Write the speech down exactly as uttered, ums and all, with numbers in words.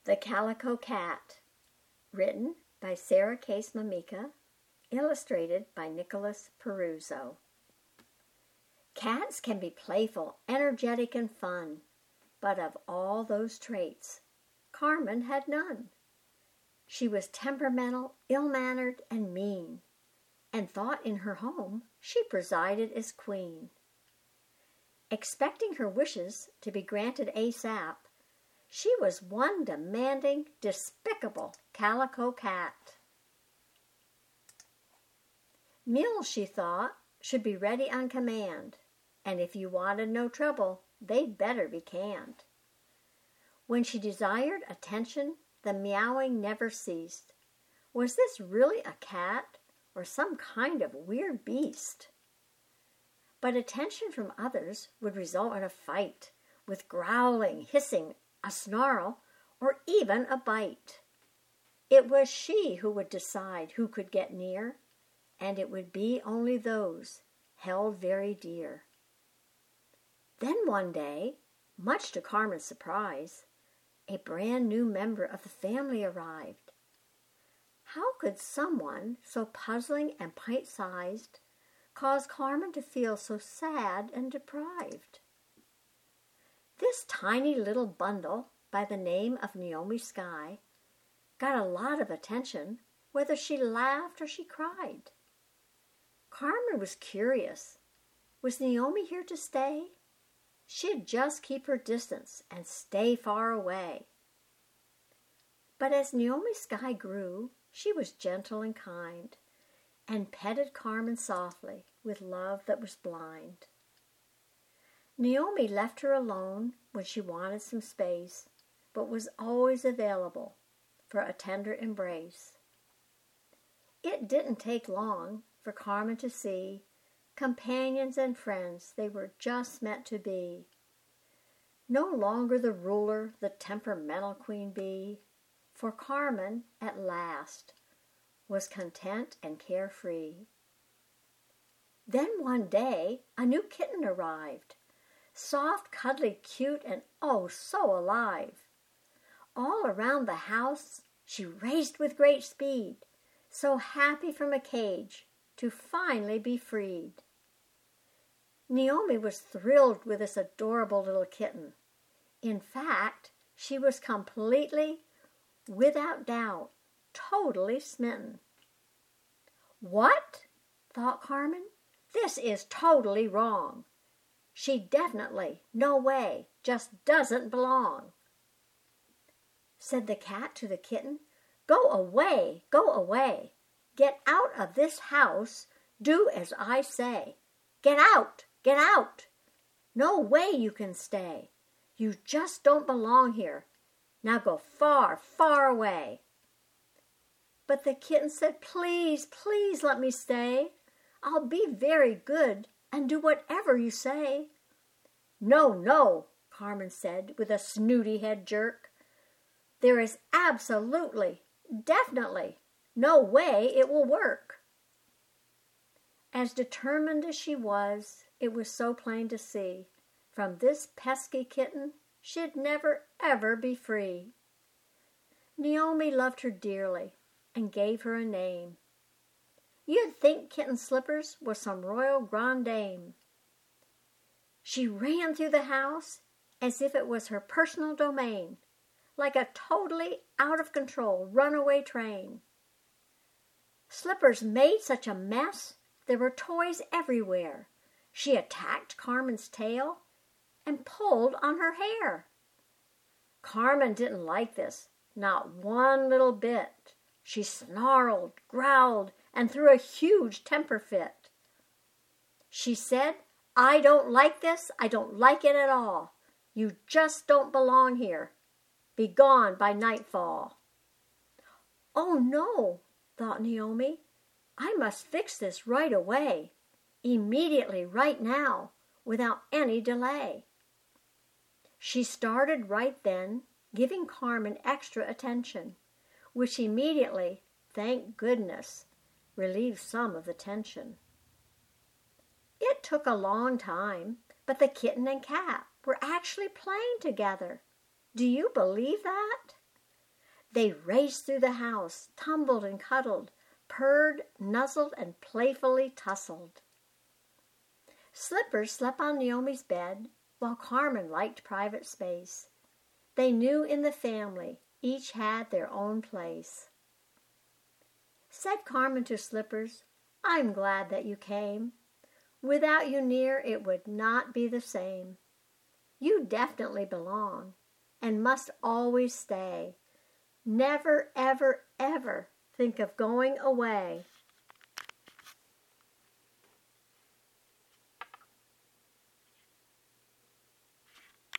The Calico Cat, written by Sarah Case Mamika, illustrated by Nicholas Peruzzo. Cats can be playful, energetic, and fun, but of all those traits, Carmen had none. She was temperamental, ill-mannered, and mean, and thought in her home she presided as queen. Expecting her wishes to be granted ASAP, she was one demanding, despicable calico cat. Meals, she thought, should be ready on command, and if you wanted no trouble, they'd better be canned. When she desired attention, the meowing never ceased. Was this really a cat or some kind of weird beast? But attention from others would result in a fight, with growling, hissing, a snarl, or even a bite. It was she who would decide who could get near, and it would be only those held very dear. Then one day, much to Carmen's surprise, a brand new member of the family arrived. How could someone so puzzling and pint-sized cause Carmen to feel so sad and deprived? This tiny little bundle by the name of Naomi Skye got a lot of attention whether she laughed or she cried. Carmen was curious. Was Naomi here to stay? She'd just keep her distance and stay far away. But as Naomi Skye grew, she was gentle and kind, and petted Carmen softly with love that was blind. Naomi left her alone when she wanted some space, but was always available for a tender embrace. It didn't take long for Carmen to see companions and friends they were just meant to be. No longer the ruler, the temperamental queen bee, for Carmen, at last, was content and carefree. Then one day, a new kitten arrived, soft, cuddly, cute, and oh, so alive. All around the house she raced with great speed, so happy from a cage to finally be freed. Naomi was thrilled with this adorable little kitten. In fact, she was completely, without doubt, totally smitten. What? Thought Carmen. This is totally wrong. She definitely, no way, just doesn't belong. Said the cat to the kitten, Go away, go away. Get out of this house. Do as I say. Get out, get out. No way you can stay. You just don't belong here. Now go far, far away. But the kitten said, Please, please let me stay. I'll be very good and do whatever you say. No, no, Carmen said with a snooty head jerk. There is absolutely, definitely no way it will work. As determined as she was, it was so plain to see, from this pesky kitten, she'd never, ever be free. Naomi loved her dearly and gave her a name. You'd think Kitten Slippers was some royal grande dame. She ran through the house as if it was her personal domain, like a totally out-of-control runaway train. Slippers made such a mess, there were toys everywhere. She attacked Carmen's tail and pulled on her hair. Carmen didn't like this, not one little bit. She snarled, growled, and threw a huge temper fit. She said, I don't like this, I don't like it at all. You just don't belong here. Be gone by nightfall. Oh no, thought Naomi. I must fix this right away, immediately, right now, without any delay. She started right then, giving Carmen extra attention, which immediately, thank goodness, relieved some of the tension. It took a long time, but the kitten and cat were actually playing together. Do you believe that? They raced through the house, tumbled and cuddled, purred, nuzzled, and playfully tussled. Slippers slept on Naomi's bed, while Carmen liked private space. They knew in the family each had their own place. Said Carmen to Slippers, "I'm glad that you came. Without you near, it would not be the same. You definitely belong, and must always stay. Never, ever, ever think of going away."